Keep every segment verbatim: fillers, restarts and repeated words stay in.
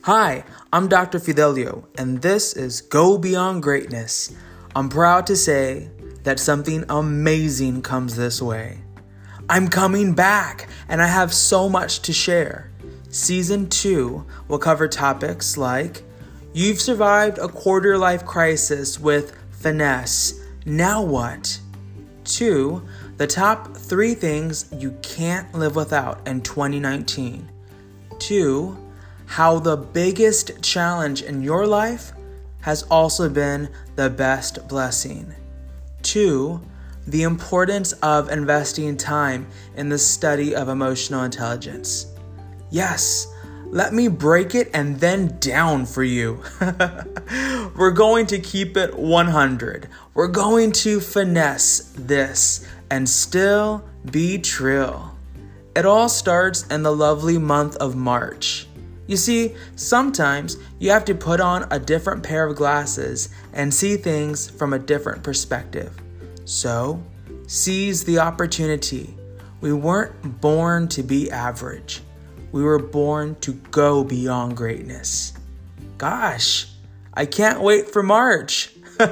Hi, I'm Doctor Fidelio, and this is Go Beyond Greatness. I'm proud to say that something amazing comes this way. I'm coming back, and I have so much to share. Season two will cover topics like you've survived a quarter life crisis with finesse. Now what? Two, the top three things you can't live without in twenty nineteen. Two, how the biggest challenge in your life has also been the best blessing. Two, the importance of investing time in the study of emotional intelligence. Yes, let me break it and then down for you. We're going to keep it one hundred. We're going to finesse this and still be trill. It all starts in the lovely month of March. You see, sometimes you have to put on a different pair of glasses and see things from a different perspective. So, seize the opportunity. We weren't born to be average. We were born to go beyond greatness. Gosh, I can't wait for March.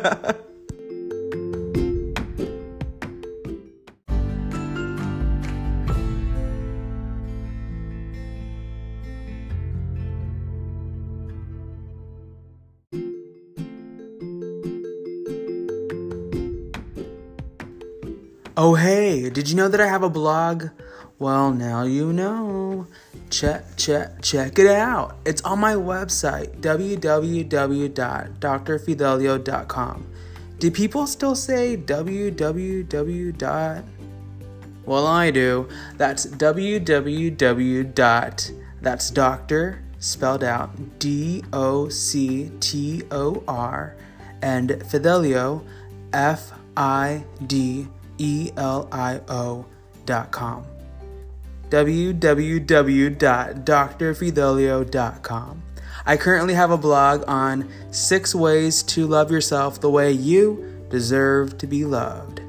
Oh hey, did you know that I have a blog? Well, now you know. Check, check, check it out. It's on my website, w w w dot dr fidelio dot com. Do people still say w w w. Well, I do. That's w w w. That's doctor, spelled out D O C T O R, and Fidelio, F I D E L I O dot com. w w w dot dr fidelio dot com. I currently have a blog on six ways to love yourself the way you deserve to be loved.